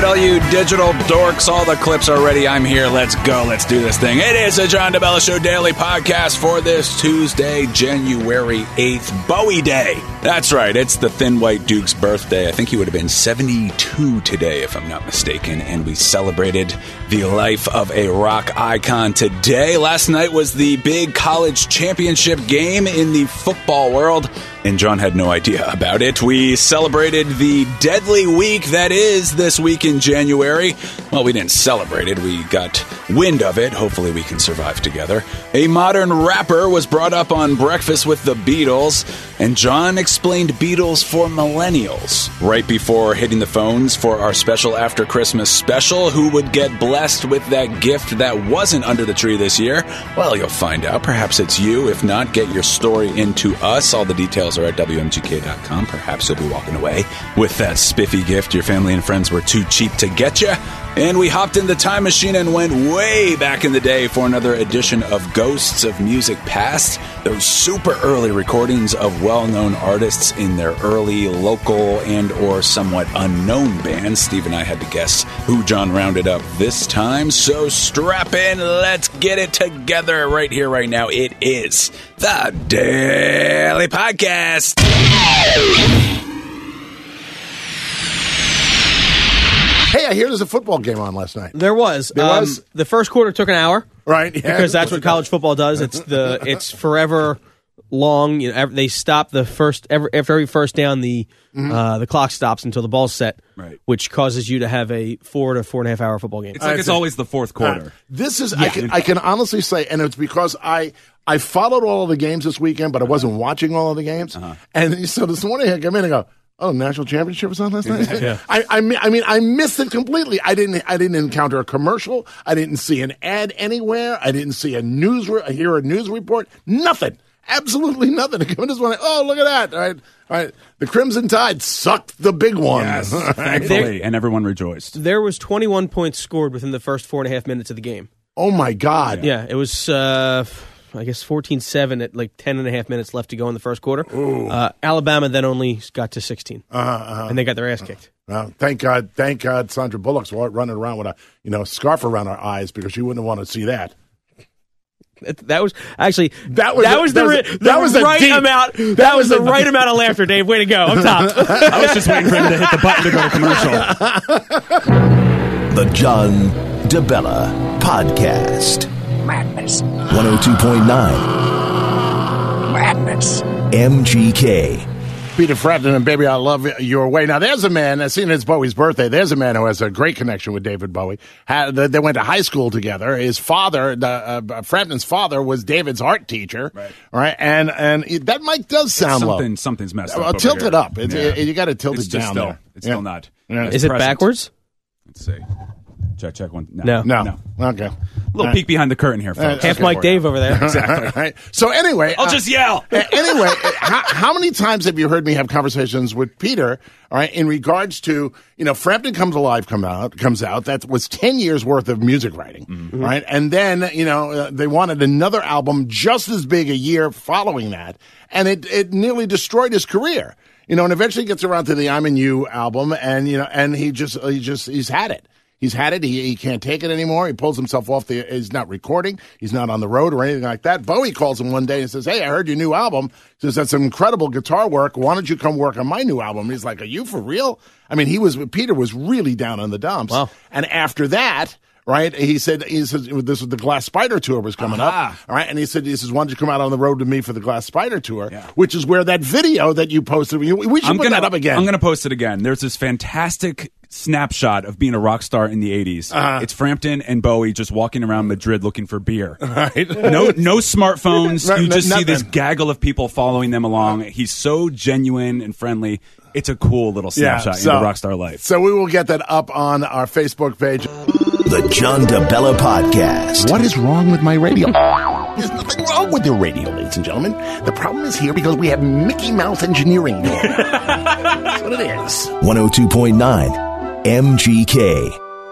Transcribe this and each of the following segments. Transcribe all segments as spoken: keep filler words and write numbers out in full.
all you digital dorks. All the clips are ready. I'm here. Let's go. Let's do this thing. It is a John DeBella Show daily podcast for this Tuesday, January eighth, Bowie Day. That's right. It's the Thin White Duke's birthday. I think he would have been seventy-two today, if I'm not mistaken. And we celebrated the life of a rock icon today. Last night was the big college championship game in the football world, and John had no idea about it. We celebrated the deadly week that is this week in January. Well, we didn't celebrate it. We got wind of it. Hopefully we can survive together. A modern rapper was brought up on Breakfast with the Beatles, and John explained Beatles for millennials right before hitting the phones for our special After Christmas special. Who would get blessed with that gift that wasn't under the tree this year? Well, you'll find out. Perhaps it's you. If not, get your story into us. All the details are at W M G K dot com. Perhaps you'll be walking away with that spiffy gift your family and friends were too cheap to get you. And we hopped in the time machine and went way back in the day for another edition of Ghosts of Music Past. Those super early recordings of well-known artists in their early local and or somewhat unknown bands. Steve and I had to guess who John rounded up this time. So strap in. Let's get it together right here, right now. It is the Daily Podcast. Hey, I hear there's a football game on last night. There was. There um, was? The first quarter took an hour. Right. Yeah. Because that's what college football does. It's the it's forever long. You know, every, they stop the first every, after every first down. The mm-hmm. uh, the clock stops until the ball's set, right. Which causes you to have a four to four and a half hour football game. It's like it's always the fourth quarter. Uh, this is yeah. I can I can honestly say, and it's because I. I followed all of the games this weekend, but I wasn't watching all of the games. Uh-huh. And so this morning I come in and go, "Oh, national championship was on last night." yeah. I, I, I mean, I missed it completely. I didn't. I didn't encounter a commercial. I didn't see an ad anywhere. I didn't see a news. Re- hear a news report. Nothing. Absolutely nothing. I come in this morning. Oh, look at that! All right, all right. The Crimson Tide sucked the big one. Yes, thankfully, and everyone rejoiced. There was twenty-one points scored within the first four and a half minutes of the game. Oh my God! Yeah, yeah it was. Uh, I guess fourteen seven at like ten and a half minutes left to go in the first quarter. Uh, Alabama then only got to sixteen, uh-huh, uh-huh. and they got their ass kicked. Well, thank God, thank God Sandra Bullock's running around with a you know scarf around her eyes because she wouldn't want to see that. That was actually that was that a, was the, that was, the that was right deep, amount. That, that was was the a, right amount of laughter, Dave. Way to go! I'm top. I was just waiting for him to hit the button to go to commercial. The John DeBella Podcast. Madness. one oh two point nine Madness. M G K. Peter Frampton and Baby I Love Your Way. Now, there's a man, as seen as Bowie's birthday, there's a man who has a great connection with David Bowie. Had, they went to high school together. His father, the, uh, Frampton's father, was David's art teacher. Right. Right? And and it, that mic does sound something, low. Something's messed well, up. Tilt here. it up. It, yeah. it, you got to tilt it's it down still, there. It's yeah. still not. Yeah. Is it present. backwards? Let's see. Check, check one. No. No. No. no. Okay. A little uh, peek behind the curtain here, folks. Half okay, Mike Dave over there. Exactly. Right. So anyway. I'll uh, just yell. Anyway, how, how many times have you heard me have conversations with Peter, all right, in regards to, you know, Frampton Comes Alive come out, comes out. That was ten years worth of music writing, mm-hmm. right? And then, you know, uh, they wanted another album just as big a year following that, and it, it nearly destroyed his career. You know, and eventually gets around to the I'm in You album, and, you know, and he just, he just, he's had it. He's had it. He, he can't take it anymore. He pulls himself off the, he's not recording. He's not on the road or anything like that. Bowie calls him one day and says, "Hey, I heard your new album." He says, "That's some incredible guitar work. Why don't you come work on my new album?" He's like, "Are you for real?" I mean, he was, Peter was really down in the dumps. Wow. And after that, right, he said, he said, this was the Glass Spider Tour was coming Aha. up. All right. And he said, he says, "Why don't you come out on the road with me for the Glass Spider Tour?" Yeah. Which is where that video that you posted, we should I'm put gonna, that up again. I'm going to post it again. There's this fantastic snapshot of being a rock star in the eighties. Uh-huh. It's Frampton and Bowie just walking around Madrid looking for beer. Right. No no smartphones. Right, You just nothing. see this gaggle of people following them along. He's so genuine and friendly. It's a cool little snapshot so, into rock star life. So we will get that up on our Facebook page. The John DeBella Podcast. What is wrong with my radio? There's nothing wrong with your radio, ladies and gentlemen. The problem is here because we have Mickey Mouse engineering going on. That's what it is. one oh two point nine M G K.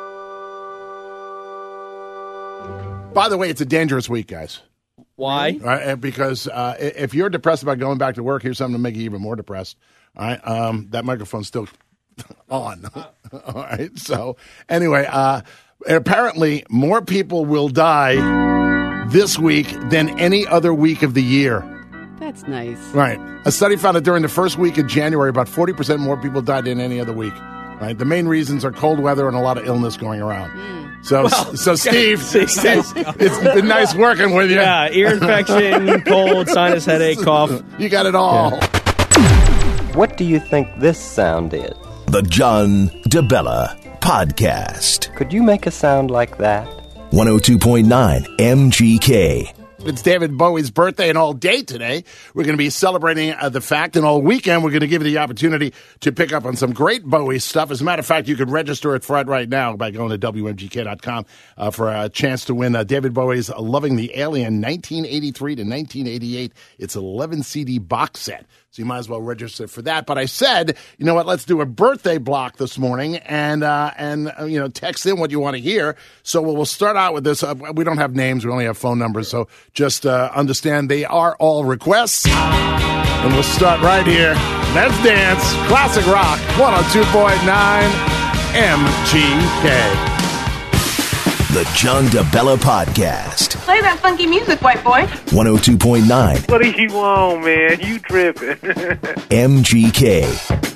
By the way, it's a dangerous week, guys. Why? Right? Because uh, if you're depressed about going back to work, here's something to make you even more depressed. All right? Um, that microphone's still on. All right. So anyway, uh, apparently more people will die this week than any other week of the year. That's nice. Right. A study found that during the first week of January, about forty percent more people died than any other week. Right. The main reasons are cold weather and a lot of illness going around. Mm. So, well, so Steve, Steve, it's been nice working with you. Yeah, ear infection, cold, sinus headache, cough. You got it all. Yeah. What do you think this sound is? The John DeBella Podcast. Could you make a sound like that? one oh two point nine M G K. It's David Bowie's birthday, and all day today we're going to be celebrating uh, the fact, and all weekend we're going to give you the opportunity to pick up on some great Bowie stuff. As a matter of fact, you can register at Fred right now by going to W M G K dot com uh, for a chance to win uh, David Bowie's Loving the Alien nineteen eighty-three to nineteen eighty-eight. It's an eleven C D box set. So you might as well register for that. But I said, you know what, let's do a birthday block this morning and, uh, and uh, you know, text in what you want to hear. So we'll, we'll start out with this. Uh, we don't have names. We only have phone numbers. So just uh, understand they are all requests. And we'll start right here. Let's dance. Classic rock. one oh two point nine M G K. The John DeBella Podcast. Play that funky music, white boy. one oh two point nine. What do you want, man? You tripping. M G K.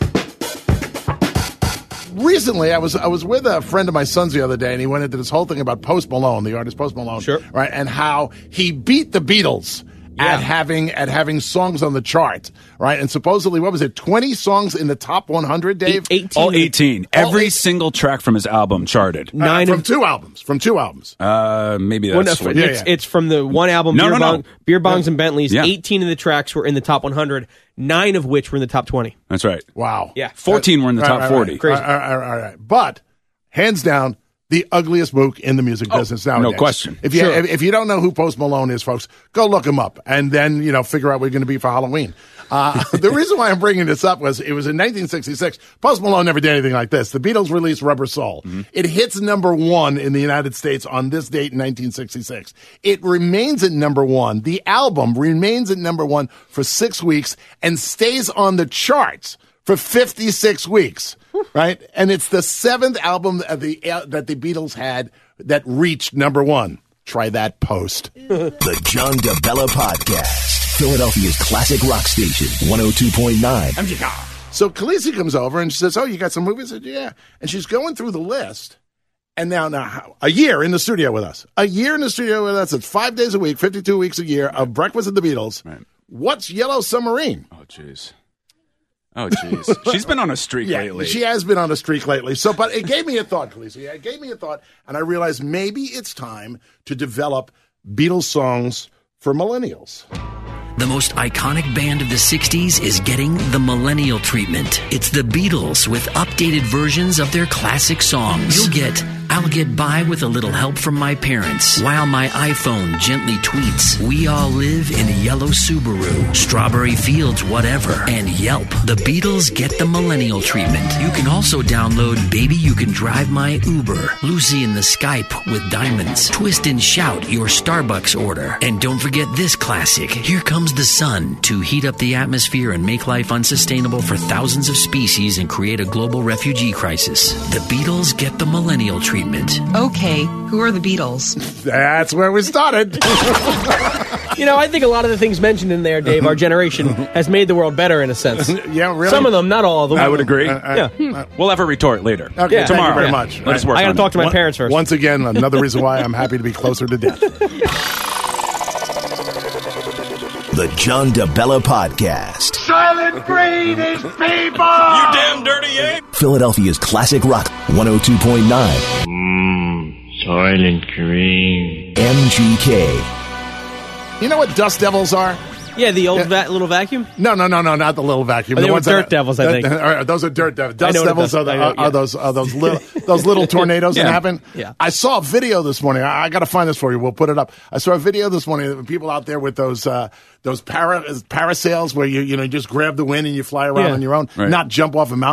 Recently, I was I was with a friend of my son's the other day, and he went into this whole thing about Post Malone, the artist Post Malone, sure, right, and how he beat the Beatles yeah. at having at having songs on the chart, right, and supposedly, what was it, twenty songs in the top one hundred, Dave? eighteen. All eighteen. All Every eight. single track from his album charted. Uh, Nine from of, two albums. From two albums. Uh, maybe well, that's no, what, it's, yeah, yeah. it's from the one album, no, Beer, no, Bong, no. Beer Bongs yeah. and Bentleys. Yeah. eighteen of the tracks were in the top one hundred, nine of which were in the top twenty. That's right. Wow. Yeah. fourteen were in the Right, top right, forty. Right. Crazy. All right, all right, all right. But, hands down, the ugliest mook in the music Oh, business nowadays. no question. If you Sure. if, if you don't know who Post Malone is, folks, go look him up and then you know figure out what you're going to be for Halloween. Uh, the reason why I'm bringing this up was it was in nineteen sixty-six. Post Malone never did anything like this. The Beatles released Rubber Soul. Mm-hmm. It hits number one in the United States on this date in nineteen sixty-six. It remains at number one. The album remains at number one for six weeks and stays on the charts for fifty-six weeks. Right, and it's the seventh album that the uh, that the Beatles had that reached number one. Try that, Post. The John DeBella Podcast. Philadelphia's classic rock station, one oh two point nine. So Khaleesi comes over and she says, "Oh, you got some movies?" I said, "Yeah." And she's going through the list. And now, now, a year in the studio with us. A year in the studio with us. It's five days a week, fifty-two weeks a year of Breakfast with the Beatles. Right. What's Yellow Submarine? Oh, jeez. Oh, jeez. She's been on a streak Yeah, lately. she has been on a streak lately. So, but it gave me a thought, Khaleesi. It gave me a thought, and I realized maybe it's time to develop Beatles songs for millennials. The most iconic band of the sixties is getting the millennial treatment. It's the Beatles with updated versions of their classic songs. You'll get I'll Get By with a Little Help from My Parents, While My iPhone Gently Tweets, We All Live in a Yellow Subaru, Strawberry Fields Whatever, and Yelp. The Beatles get the millennial treatment. You can also download Baby You Can Drive My Uber, Lucy in the Skype with Diamonds, Twist and Shout Your Starbucks Order, and don't forget this classic, Here Comes the Sun, to heat up the atmosphere and make life unsustainable for thousands of species and create a global refugee crisis. The Beatles get the millennial treatment. Okay, who are the Beatles? That's where we started. You know, I think a lot of the things mentioned in there, Dave, our generation has made the world better in a sense. Yeah, really? Some of them, not all of them. I would agree. Uh, uh, Yeah. uh, We'll have a retort later. Okay, Yeah. thank Tomorrow. you very Yeah. much. Let us work I got on to talk it. to my One- parents first. Once again, another reason why I'm happy to be closer to death. The John DeBella Podcast. Silent breed is people! You damn dirty ape! Philadelphia's classic rock, one oh two point nine. Mmm, Silent Green. M G K. You know what dust devils are? Yeah, the old Yeah. va- little vacuum. No, no, no, no, not the little vacuum. Oh, the they were ones that dirt are- devils, I that- think. all right, those are dirt devils. I Dust know what a devils dust- are, the, I know, are, yeah. are those are those little those little tornadoes that Yeah. happen. Yeah. I saw a video this morning. I, I got to find this for you. We'll put it up. I saw a video this morning of people out there with those uh, those para parasails where you you know you just grab the wind and you fly around Yeah. on your own, Right. not jump off a mountain.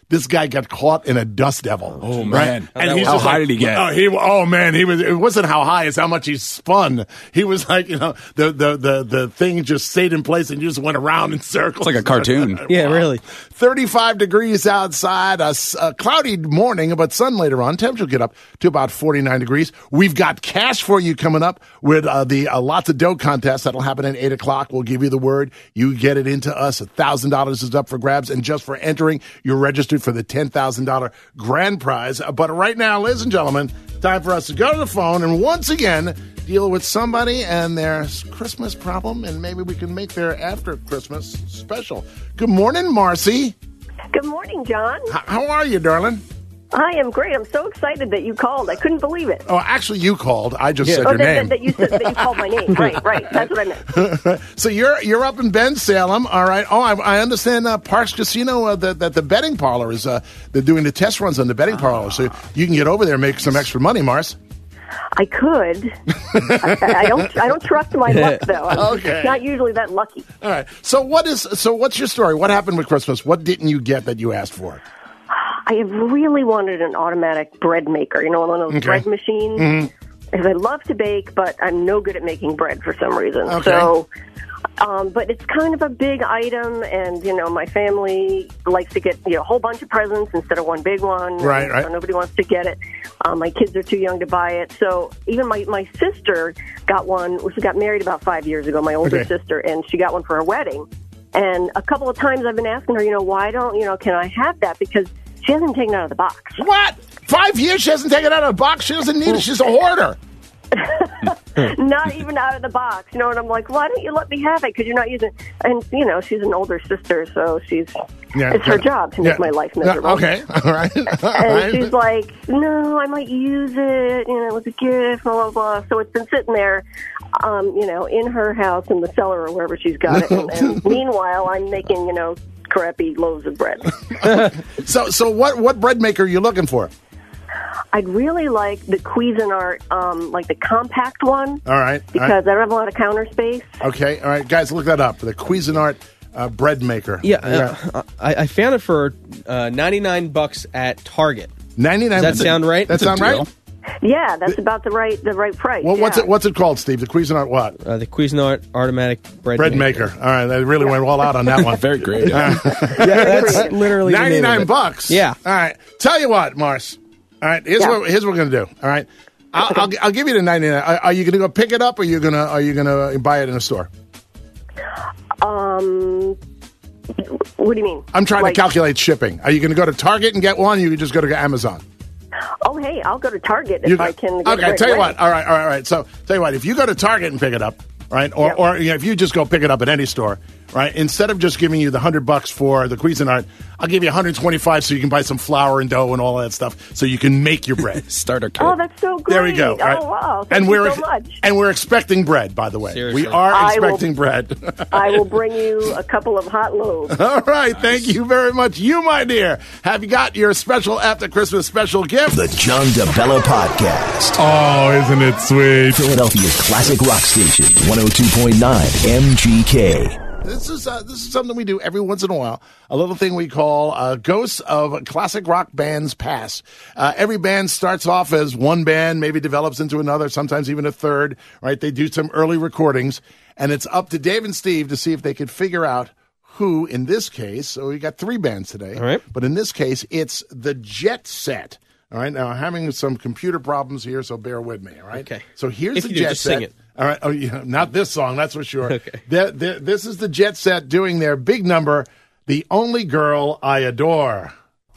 this guy got caught in a dust devil. Oh, right? man. And How he's how just high like, did he get? Oh, he, oh, man. He was, it wasn't how high, it's how much he spun. He was like, you know, the, the, the, the thing just stayed in place and you just went around in circles. It's like a cartoon. Yeah, really. thirty-five degrees outside, a, a cloudy morning, but sun later on. Temperature will get up to about forty-nine degrees. We've got cash for you coming up with uh, the uh, Lots of Dough contest. That'll happen at eight o'clock. We'll give you the word. You get it into us. one thousand dollars is up for grabs. And just for entering, you're registered for the ten thousand dollars grand prize. But right now, ladies and gentlemen, time for us to go to the phone and once again deal with somebody and their Christmas problem, and maybe we can make their after Christmas special. Good morning, Marcy. Good morning, John. H- how are you, darling? I am great. I'm so excited that you called. I couldn't believe it. Oh, actually, you called. I just said oh, your that, name. That, that you said that you called my name. Right, right. That's what I meant. So you're you're up in Bensalem, all right? Oh, I, I understand. Uh, Parks Casino, uh, that that the betting parlor is uh, they're doing the test runs on the betting parlor, so you can get over there and make some extra money, Mars. I could. I, I don't. I don't trust my luck, though. I'm Okay. not usually that lucky. All right. So what is? So what's your story? What happened with Christmas? What didn't you get that you asked for? I have really wanted an automatic bread maker. You know, one of those Okay. bread machines. Mm-hmm. Because I love to bake, but I'm no good at making bread for some reason. Okay. So, um, but it's kind of a big item, and you know, my family likes to get you know a whole bunch of presents instead of one big one. Right, and right. So nobody wants to get it. Um, my kids are too young to buy it. So even my my sister got one. She got married about five years ago. My older Okay. sister, and she got one for her wedding. And a couple of times I've been asking her, you know, why don't you know? Can I have that? Because she hasn't taken it out of the box. What? Five years she hasn't taken it out of the box. She doesn't need it. She's a hoarder. Not even out of the box, you know. And I'm like, why don't you let me have it? Because you're not using. And you know, she's an older sister, so she's. Yeah, it's her yeah. job to make Yeah. my life Yeah, miserable. okay, all right. All And right. she's like, no, I might use it. You know, it was a gift, blah, blah, blah. So it's been sitting there, um, you know, in her house, in the cellar or wherever she's got it. And, and meanwhile, I'm making, you know, crappy loaves of bread. So, so what? What bread maker are you looking for? I'd really like the Cuisinart, um, like the compact one. All right. all Because right. I don't have a lot of counter space. Okay. All right, guys, look that up. The Cuisinart uh, bread maker. Yeah, uh, I, I found it for uh, ninety-nine bucks at Target. ninety-nine. Does that sound right? That That's a sound deal. right? Yeah, that's about the right the right price. Well, what's yeah. it? What's it called, Steve? The Cuisinart what? Uh, the Cuisinart automatic bread, Bread maker. All right, they really went all out on that one. Very creative. Yeah, that's literally the name of ninety-nine it. bucks. Yeah. All right. Tell you what, Mars. All right. Here's Yeah. what here's what we're gonna do. All right. I'll, I'll, I'll give you the ninety-nine. Are, are you gonna go pick it up, or are you gonna are you gonna buy it in a store? Um, what do you mean? I'm trying Like- to calculate shipping. Are you gonna go to Target and get one, or you can just go to Amazon? Oh, hey, I'll go to Target if You I go- can. Get okay, it right tell you away. what. All right, all right, all right. So, tell you what. If you go to Target and pick it up, right, or Yep. or you know, if you just go pick it up at any store, right, instead of just giving you the hundred bucks for the Cuisinart, I'll give you one hundred twenty-five so you can buy some flour and dough and all that stuff, so you can make your bread. Starter kit. Oh, that's so great. There we go. Oh, all right? wow. Thank and you we're so much. and we're expecting bread. By the way, Seriously. we are I will- expecting bread. I will bring you a couple of hot loaves. All right, thank you very much, you my dear. Have you got your special after Christmas special gift? The John DeBella Podcast. Oh, isn't it sweet? Philadelphia's classic rock station, one oh two point nine M G K. This is uh, this is something we do every once in a while. A little thing we call uh, Ghosts of Classic Rock Bands Past. Uh, every band starts off as one band, maybe develops into another, sometimes even a third. Right? They do some early recordings, and it's up to Dave and Steve to see if they could figure out who, in this case. So we got three bands today, All right. but in this case, it's the Jet Set. All right. Now I'm having some computer problems here, so bear with me. All right. Okay. So here's If the you do, Jet just Set. sing it. All right. Oh, yeah. Not this song, that's for sure. Okay. They're- they're- this is the Jet Set doing their big number, "The Only Girl I Adore."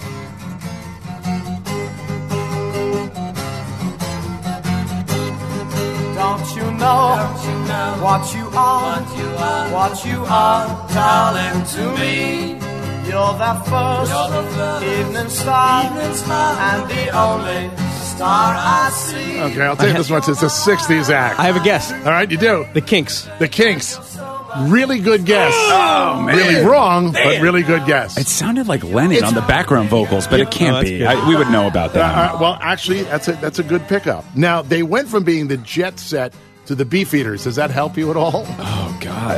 Don't you know what you are, what you are, darling, to me? You're the first evening star, and the only star I see. Okay, I'll tell you this much. It's a sixties act. I have a guess. All right, you do. The Kinks. The Kinks. Really good guess. Oh, man. Really wrong, but Man. really good guess. It sounded like Lennon on the background vocals, but it can't Oh, that's be. good. I, we would know about Uh, that. uh, well, actually, that's a that's a good pickup. Now, they went from being the Jet Set to the Beefeaters. Does that help you at all? Oh, God.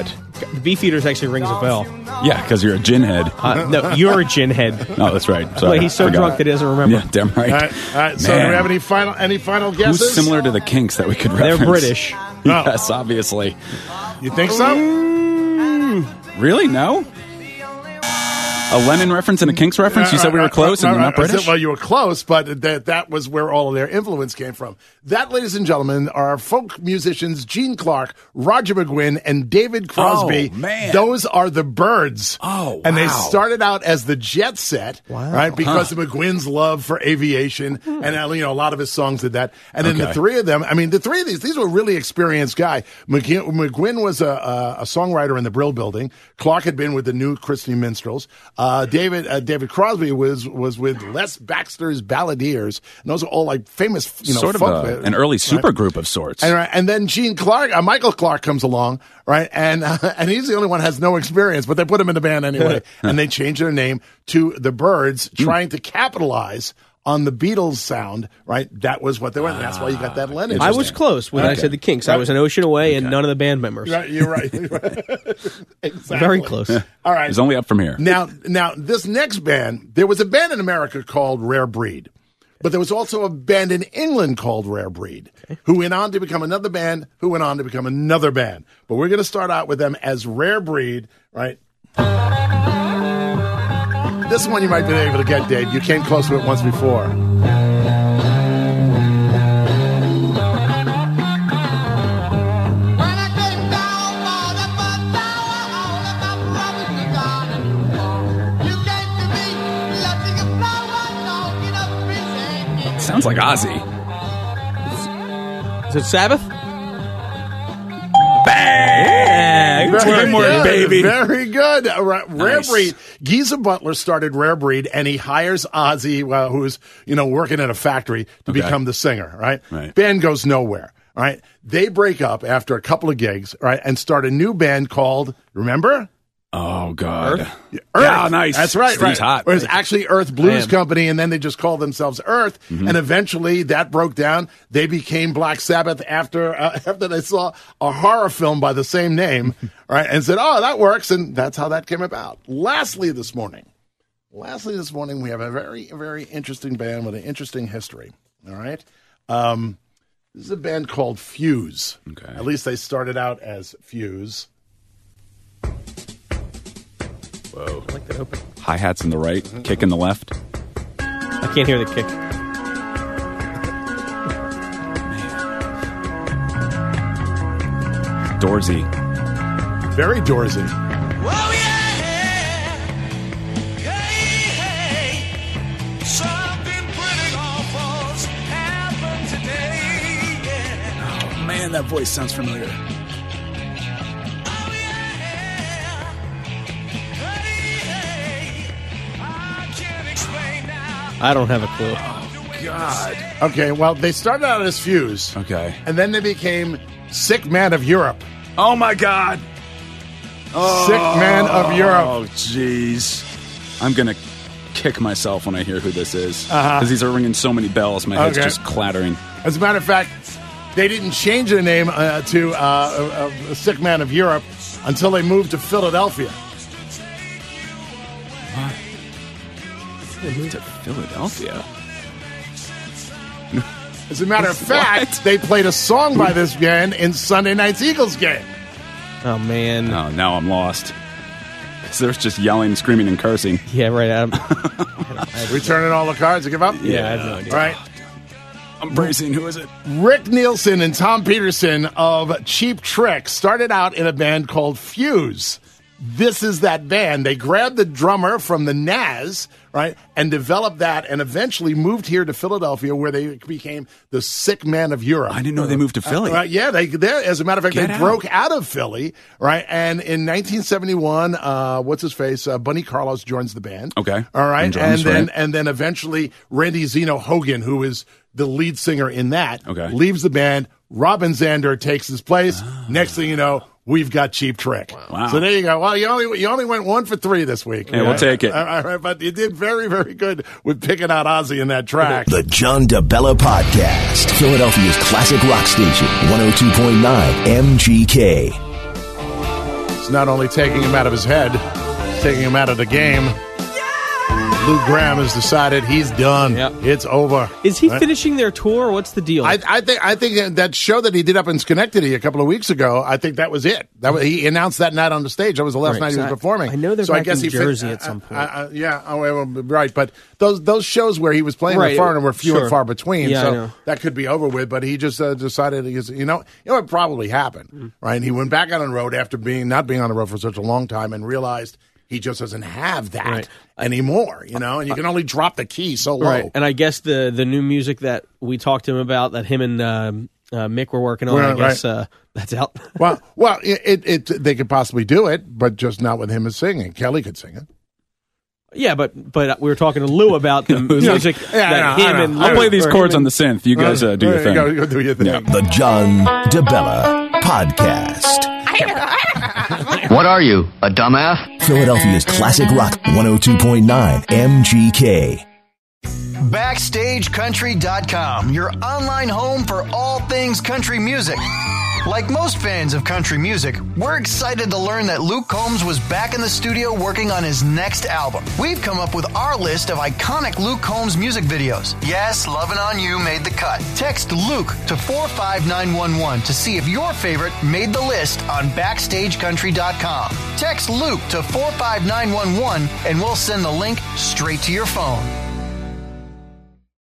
The Beefeaters actually rings a bell. Yeah, because you're a gin head. Uh, no, you're a gin head. Oh, that's right. Sorry, Well, he's so Forgot. drunk that he doesn't remember. Yeah, damn right. All right, all right. So, do Man. we have any final any final guesses? Who's similar to the Kinks that we could They're reference? British. Yes, obviously. You think so? Really? No? A Lennon reference and a Kinks reference? You said we were close and you're not I said, British? well, you were close, but that that was where all of their influence came from. That, ladies and gentlemen, are folk musicians Gene Clark, Roger McGuinn, and David Crosby. Oh, man. Those are the Byrds. Oh, And they wow. started out as the Jet Set, right? Because Huh. of McGuinn's love for aviation, and uh, you know a lot of his songs did that. And then the Okay. three of them, I mean, the three of these, these were really experienced guy. McGuinn, McGuinn was a, a, a songwriter in the Brill Building. Clark had been with the New Christy Minstrels. Uh, David uh, David Crosby was was with Les Baxter's Balladeers, and those are all like famous, you know, sort of folk, a, an early super right? group of sorts. And, right, and then Gene Clark, uh, Michael Clark comes along, right? And uh, and he's the only one who has no experience, but they put him in the band anyway. And they changed their name to the Byrds, trying to capitalize on the Beatles sound, right? That was what they went. That's why you got that Lennon. I was close when I Okay. said the Kinks. I was an ocean away and none of the band members. Right, you're right. You're right. Exactly. Very close. All right. It's only up from here. Now, now this next band, there was a band in America called Rare Breed, but there was also a band in England called Rare Breed, who went on to become another band, who went on to become another band. But we're going to start out with them as Rare Breed, right? This one you might be able to get, Dave. You came close to it once before. Sounds like Ozzy. Is it Sabbath? Bang! Very Teamwork, good, baby. Very good. Uh, Ra- Rare Nice. Breed. Giza Butler started Rare Breed, and he hires Ozzy, well, who's you know working at a factory, to Okay. become the singer. Right? Right. Band goes nowhere. Right? They break up after a couple of gigs. Right? And start a new band called. Remember? Oh, God. Earth. Yeah, nice. That's right. Steve's right. hot. It was actually Earth Blues am. Company, and then they just called themselves Earth. Mm-hmm. And eventually, that broke down. They became Black Sabbath after uh, after they saw a horror film by the same name, right? And said, "Oh, that works," and that's how that came about. Lastly, this morning, lastly this morning, we have a very very interesting band with an interesting history. All right. Um, this is a band called Fuse. Okay. At least they started out as Fuse. Whoa. I like that open. Hi-hats in the right, kick in the left. I can't hear the kick. Doorsy. Very Doorsy. Oh, man, that voice sounds familiar. I don't have a clue. God. Okay, well, they started out as Fuse. Okay. And then they became Sick Man of Europe. Oh, my God. Sick Man of Europe. Oh, jeez. I'm going to kick myself when I hear who this is. Because Uh-huh. these are ringing so many bells. My head's Okay. just clattering. As a matter of fact, they didn't change their name uh, to uh, uh, Sick Man of Europe until they moved to Philadelphia. They moved to Philadelphia. As a matter of fact, they played a song by this band in Sunday night's Eagles game. Oh, man. Oh, now I'm lost. So there's just yelling, screaming, and cursing. Yeah, right. I'm, Returning all the cards to give up? yeah, I have no idea. All right. I'm bracing. Who is it? Rick Nielsen and Tom Peterson of Cheap Trick started out in a band called Fuse. This is that band. They grabbed the drummer from the Nas, right, and developed that, and eventually moved here to Philadelphia, where they became the Sick Man of Europe. I didn't know they moved to Philly. Uh, right, yeah, they, they. As a matter of fact, Get they out. broke out of Philly, right, and in nineteen seventy-one, uh, what's his face, uh, Bunny Carlos joins the band. Okay. all right, And drums, and then right. and then eventually Randy Zeno Hogan, who is the lead singer in that, Okay. leaves the band. Robin Zander takes his place. Next thing you know, we've got Cheap Trick. Wow. So there you go. Well, you only you only went one for three this week. Yeah, we'll take it. All right, all right, but you did very, very good with picking out Ozzy in that track. The John DeBella Podcast, Philadelphia's classic rock station, one oh two point nine M G K. It's not only taking him out of his head, it's taking him out of the game. Lou Gramm has decided he's done. Yep. It's over. Is he Right? finishing their tour? What's the deal? I, I think I think that show that he did up in Schenectady a couple of weeks ago, I think that was it. That was, he announced that night on the stage. That was the last Right, night he was so I- performing. I know they're so back I guess in he fin- Jersey uh, at some point. Uh, uh, yeah, oh, well, right. But those those shows where he was playing Right, the foreigner were few sure. and far between. Yeah, I so know. that could be over with. But he just uh, decided, he's, you know, you know what probably happened, Mm. right? And he went back on the road after being not being on the road for such a long time and realized he just doesn't have that Right. anymore, you know, and you can only drop the key so low. Right, and I guess the the new music that we talked to him about, that him and um, uh, Mick were working on, Right, I guess right. uh, that's out. Well, well, it, it, it they could possibly do it, but just not with him as singing. Kelly could sing it. Yeah, but but we were talking to Lou about the music Yeah, that I know, him I and know. Lou, I'll play these or chords him on the and- synth. You guys uh, do your There thing. you go, go do your thing. Yeah. The John DeBella Podcast. What are you, a dumbass? Philadelphia's classic rock one oh two point nine M G K. Backstage Country dot com, your online home for all things country music. Like most fans of country music, we're excited to learn that Luke Combs was back in the studio working on his next album. We've come up with our list of iconic Luke Combs music videos. Yes, Lovin' On You made the cut. Text Luke to four five nine one one to see if your favorite made the list on Backstage Country dot com. Text Luke to four five nine one one and we'll send the link straight to your phone.